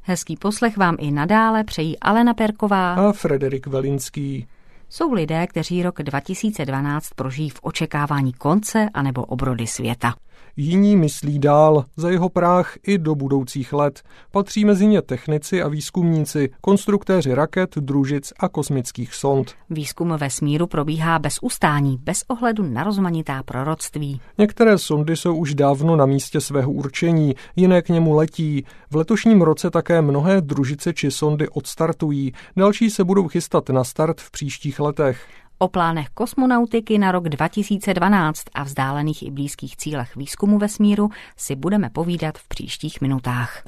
Hezký poslech vám i nadále přejí Alena Perková a Frederik Velinský. Jsou lidé, kteří rok 2012 prožijí v očekávání konce anebo obrody světa. Jiní myslí dál, za jeho práh i do budoucích let. Patří mezi ně technici a výzkumníci, konstruktéři raket, družic a kosmických sond. Výzkum vesmíru probíhá bez ustání, bez ohledu na rozmanitá proroctví. Některé sondy jsou už dávno na místě svého určení, jiné k němu letí. V letošním roce také mnohé družice či sondy odstartují, další se budou chystat na start v příštích letech. O plánech kosmonautiky na rok 2012 a vzdálených i blízkých cílech výzkumu vesmíru si budeme povídat v příštích minutách.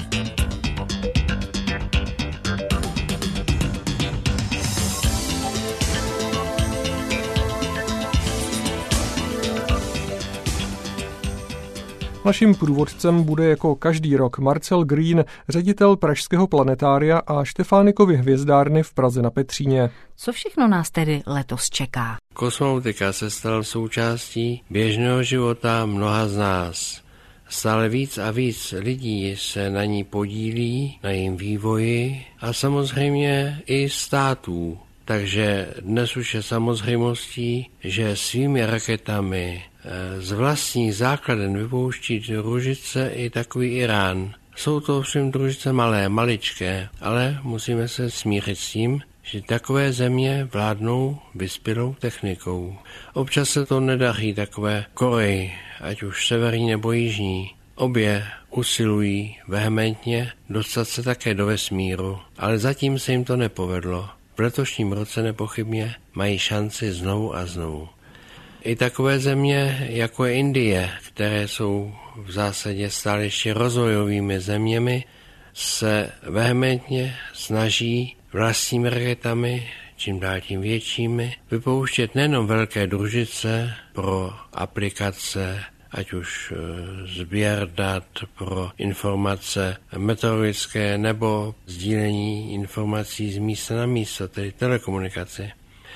Naším průvodcem bude jako každý rok Marcel Green, ředitel Pražského planetária a Štefánikovy hvězdárny v Praze na Petříně. Co všechno nás tedy letos čeká? Kosmonautika se stala součástí běžného života mnoha z nás. Stále víc a víc lidí se na ní podílí, na jejím vývoji a samozřejmě i států. Takže dnes už je samozřejmostí, že svými raketami z vlastních základen vypouští družice i takový Irán. Jsou to ovšem družice malé, maličké, ale musíme se smířit s tím, že takové země vládnou vyspělou technikou. Občas se to nedaří takové Koreji, ať už severní nebo jižní. Obě usilují vehementně dostat se také do vesmíru, ale zatím se jim to nepovedlo. V letošním roce nepochybně mají šanci znovu a znovu. I takové země, jako je Indie, které jsou v zásadě stále ještě rozvojovými zeměmi, se vehementně snaží vlastními raketami, čím dál tím většími, vypouštět nejenom velké družice pro aplikace, ať už sběr dat pro informace meteorologické nebo sdílení informací z místa na místo, tedy telekomunikaci.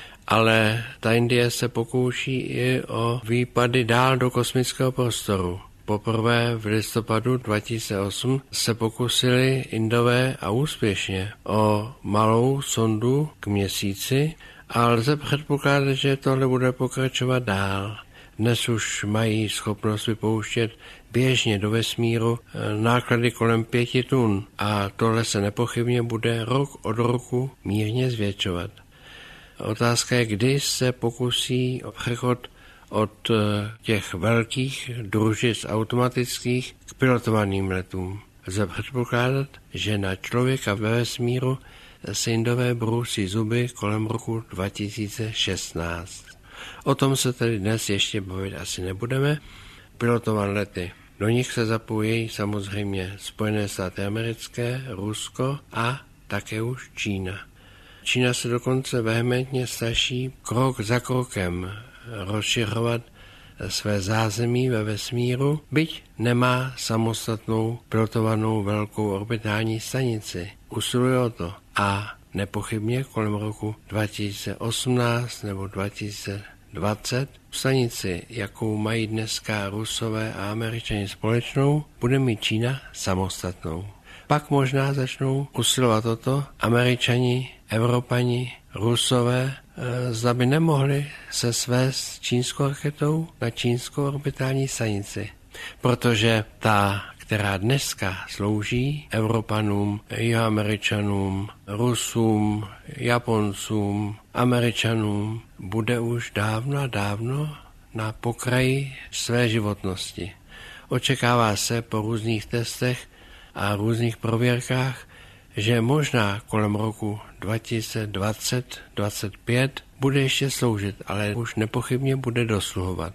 Ale ta Indie se pokouší i o výpady dál do kosmického prostoru. Poprvé v listopadu 2008 se pokusili Indové a úspěšně o malou sondu k Měsíci a lze předpokládat, že tohle bude pokračovat dál. Dnes už mají schopnost vypouštět běžně do vesmíru náklady kolem 5 tun a tohle se nepochybně bude rok od roku mírně zvětšovat. Otázka je, kdy se pokusí o přechod od těch velkých družic automatických k pilotovaným letům. Lze předpokládat, že na člověka ve vesmíru se Indové brousí zuby kolem roku 2016. O tom se tedy dnes ještě bavit asi nebudeme. Pilotované lety. Do nich se zapojí samozřejmě Spojené státy americké, Rusko a také už Čína. Čína se dokonce vehementně snaží krok za krokem rozšiřovat své zázemí ve vesmíru, byť nemá samostatnou pilotovanou velkou orbitální stanici. Usiluje o to a nepochybně kolem roku 2018 nebo 2020 stanici, jakou mají dneska Rusové a Američani společnou, bude mít Čína samostatnou. Pak možná začnou usilovat o to Američani, Evropani, Rusové, zda by nemohli se svést čínskou raketou na čínskou orbitální stanici. Protože ta, která dneska slouží Evropanům, Jihoameričanům, Rusům, Japoncům, Američanům, bude už dávno na pokraji své životnosti. Očekává se po různých testech a různých prověrkách, že možná kolem roku 2020-2025 bude ještě sloužit, ale už nepochybně bude dosluhovat.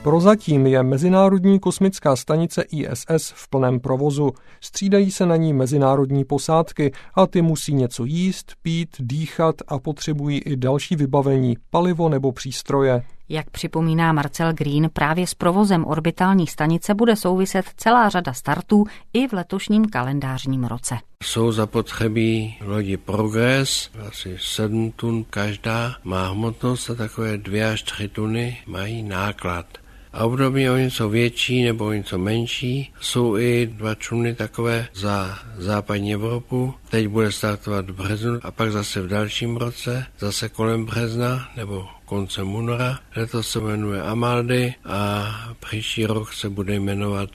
Prozatím je Mezinárodní kosmická stanice ISS v plném provozu. Střídají se na ní mezinárodní posádky a ty musí něco jíst, pít, dýchat a potřebují i další vybavení, palivo nebo přístroje. Jak připomíná Marcel Green, právě s provozem orbitální stanice bude souviset celá řada startů i v letošním kalendářním roce. Jsou zapotřebí lodi Progress, asi 7 tun každá, má hmotnost a takové 2 až 3 tuny mají náklad. A obdobně o něco větší nebo o něco menší jsou i 2 čluny takové za západní Evropu. Teď bude startovat v březnu a pak zase v dalším roce, zase kolem března nebo koncem února. Letos se jmenuje Amaldy a příští rok se bude jmenovat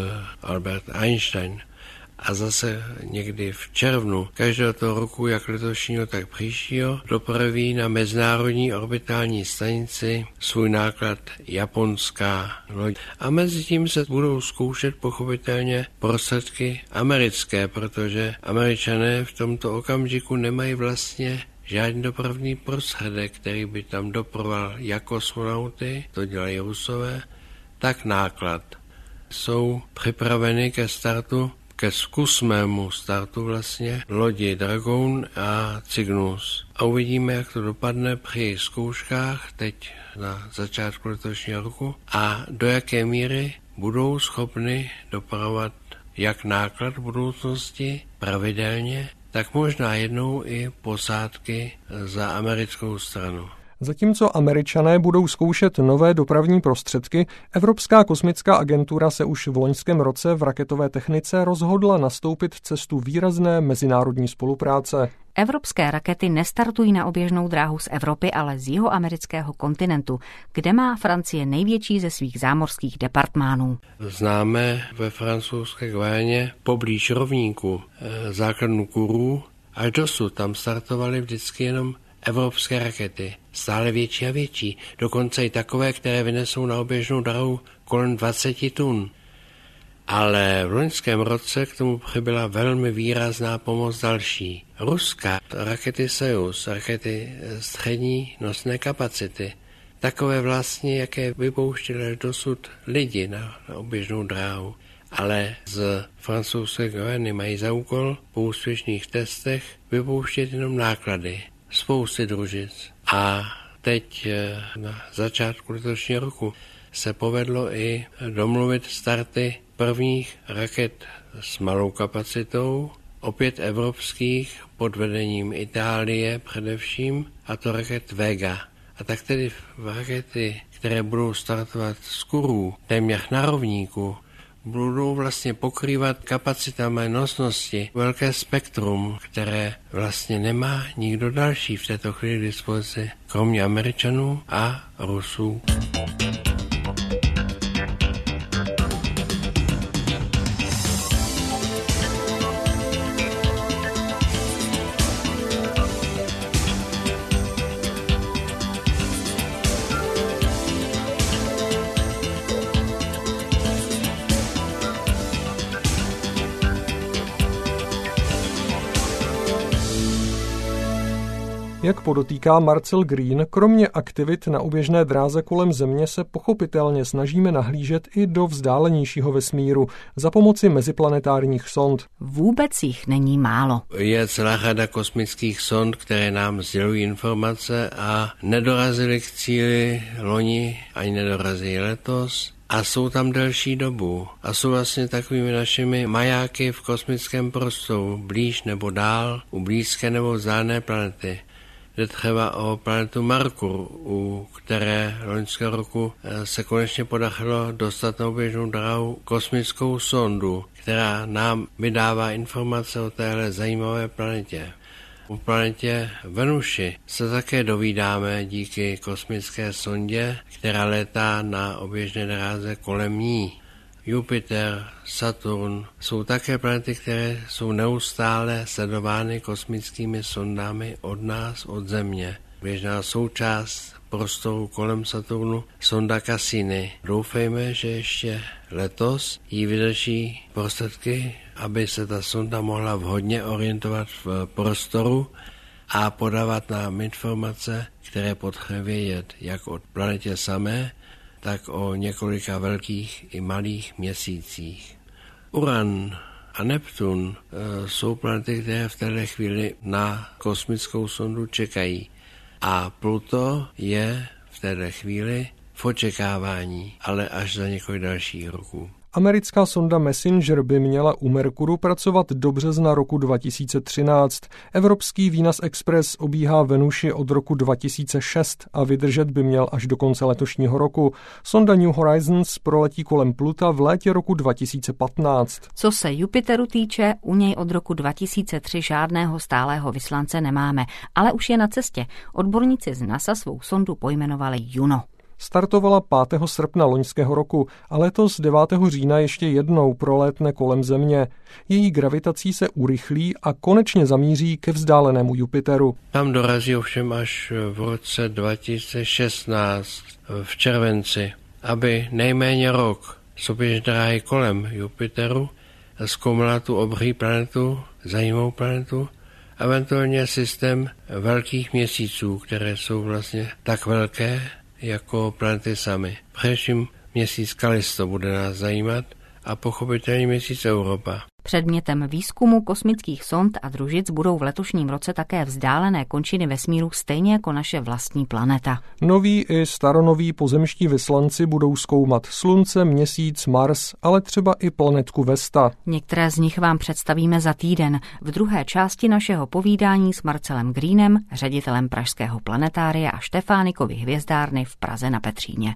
Albert Einstein. A zase někdy v červnu každého toho roku, jak letošního, tak příštího, dopraví na Mezinárodní orbitální stanici svůj náklad japonská loď. A mezi tím se budou zkoušet pochopitelně prostředky americké, protože Američané v tomto okamžiku nemají vlastně žádný dopravní prostředek, který by tam doproval jak kosmonauty, to dělají Rusové, tak náklad. Jsou připraveny ke startu, ke zkusnému startu vlastně lodi Dragon a Cygnus. A uvidíme, jak to dopadne při zkouškách teď na začátku letošního roku a do jaké míry budou schopny dopravovat jak náklad v budoucnosti pravidelně, tak možná jednou i posádky za americkou stranu. Zatímco Američané budou zkoušet nové dopravní prostředky, Evropská kosmická agentura se už v loňském roce v raketové technice rozhodla nastoupit cestu výrazné mezinárodní spolupráce. Evropské rakety nestartují na oběžnou dráhu z Evropy, ale z jihoamerického kontinentu, kde má Francie největší ze svých zámořských departmánů. Známe ve francouzské Guyaně poblíž rovníku základnu Kourou. Až dosud tam startovaly vždycky jenom evropské rakety, stále větší a větší, dokonce i takové, které vynesou na oběžnou dráhu kolem 20 tun. Ale v loňském roce k tomu přibyla velmi výrazná pomoc další. Ruská rakety Sojuz, rakety střední nosné kapacity, takové vlastně, jaké vypouštěly dosud lidi na oběžnou dráhu. Ale z francouzské Guyany mají za úkol po úspěšných testech vypouštět jenom náklady. Spousty družic. A teď na začátku letošního roku se povedlo i domluvit starty prvních raket s malou kapacitou, opět evropských pod vedením Itálie především, a to raket Vega. A tak tedy rakety, které budou startovat z Kourou, téměř na rovníku, budou vlastně pokrývat kapacitami nosnosti velké spektrum, které vlastně nemá nikdo další v této chvíli k dispozici, kromě Američanů a Rusů. Jak podotýká Marcel Green, kromě aktivit na oběžné dráze kolem Země se pochopitelně snažíme nahlížet i do vzdálenějšího vesmíru za pomoci meziplanetárních sond. Vůbec jich není málo. Je celá řada kosmických sond, které nám sdělují informace a nedorazily k cíli loni, ani nedorazí letos. A jsou tam delší dobu. A jsou vlastně takovými našimi majáky v kosmickém prostoru, blíž nebo dál, u blízké nebo vzdálené planety. Jde třeba o planetu Merkur, u které loňského roku se konečně podařilo dostat na oběžnou dráhu kosmickou sondu, která nám vydává informace o téhle zajímavé planetě. U planetě Venuši se také dovídáme díky kosmické sondě, která létá na oběžné dráze kolem ní. Jupiter, Saturn jsou také planety, které jsou neustále sledovány kosmickými sondami od nás, od Země. Běžná součást prostoru kolem Saturnu sonda Cassini. Doufejme, že ještě letos jí vydrží prostředky, aby se ta sonda mohla vhodně orientovat v prostoru a podávat nám informace, které potřebuje vědět jak o planetě samé, tak o několika velkých i malých měsících. Uran a Neptun jsou planety, které v této chvíli na kosmickou sondu čekají. A Pluto je v této chvíli v očekávání, ale až za několik dalších roků. Americká sonda Messenger by měla u Merkuru pracovat do března roku 2013. Evropský Venus Express obíhá Venuši od roku 2006 a vydržet by měl až do konce letošního roku. Sonda New Horizons proletí kolem Pluta v létě roku 2015. Co se Jupiteru týče, u něj od roku 2003 žádného stálého vyslance nemáme, ale už je na cestě. Odborníci z NASA svou sondu pojmenovali Juno. Startovala 5. srpna loňského roku a letos 9. října ještě jednou prolétne kolem Země. Její gravitací se urychlí a konečně zamíří ke vzdálenému Jupiteru. Tam dorazí ovšem až v roce 2016 v červenci, aby nejméně rok soběž dráhy kolem Jupiteru zkoumala tu obří planetu, zajímavou planetu, eventuálně systém velkých měsíců, které jsou vlastně tak velké jako planety samy. Především měsíc Kalisto bude nás zajímat a pochopitelně měsíc Europa. Předmětem výzkumu kosmických sond a družic budou v letošním roce také vzdálené končiny vesmíru, stejně jako naše vlastní planeta. Noví i staronoví pozemští vyslanci budou zkoumat Slunce, Měsíc, Mars, ale třeba i planetku Vesta. Některé z nich vám představíme za týden v druhé části našeho povídání s Marcelem Greenem, ředitelem pražského planetária a Štefánikovy hvězdárny v Praze na Petříně.